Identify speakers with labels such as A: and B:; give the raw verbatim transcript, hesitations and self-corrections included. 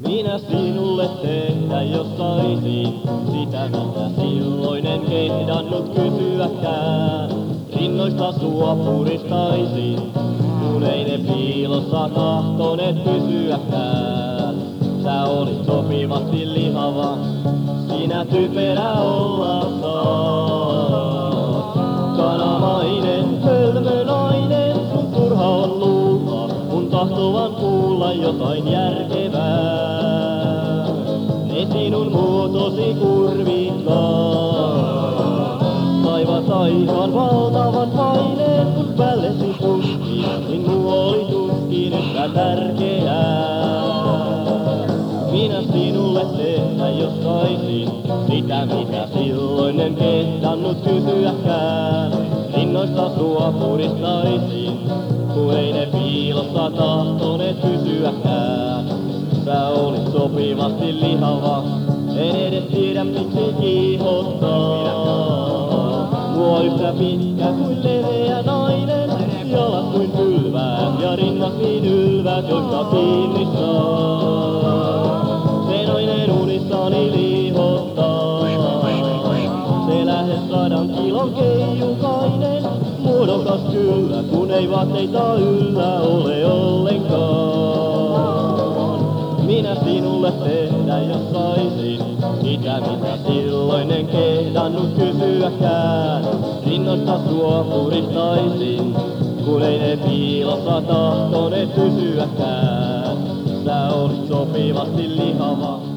A: Minä sinulle tehdä, jos saisin sitä, mitä silloin en kehdannut kysyäkään. Rinnoista sua puristaisin, kun ei ne piilossa tahtoneet pysyäkään. Sä olit sopivasti lihava, sinä typerä olla saat. Kanamainen, hölmö nainen, sun turha on luulla, mun tahtovan kuulla jotain järkevää. Ne sinun muotosi kurvikkaan, saivat aikaan valtavan paineen, kun pällesi puski, niin muu oli tuskin yhtä tärkeää. Minä sinulle tehdä, jos saisin sitä, mitä silloin en kehdannut kysyäkään. Rinnoista sua puristaisin, kun ei ne piilossa tahtoneet pysyäkään. Sä olit sopivasti lihava, en edes tiedä miksi kiihottaa. Mua yhtä pitkä kuin leveä nainen, jalat kuin pylväät ja rinnat niin ylvät, joista kiinni saa. Se nainen unissani liihottaa, se lähes sadan kilon keijukainen, muodokas kyllä, kun ei vaatteita yllä ole ollenkaan. Minä sinulle tehdä, jos saisin sitä, mitä silloin en kehdannut kysyäkään. Rinnoista sua puristaisin, kun ei ne piilossa tahtoneet pysyäkään. Sä olit sopivasti lihava,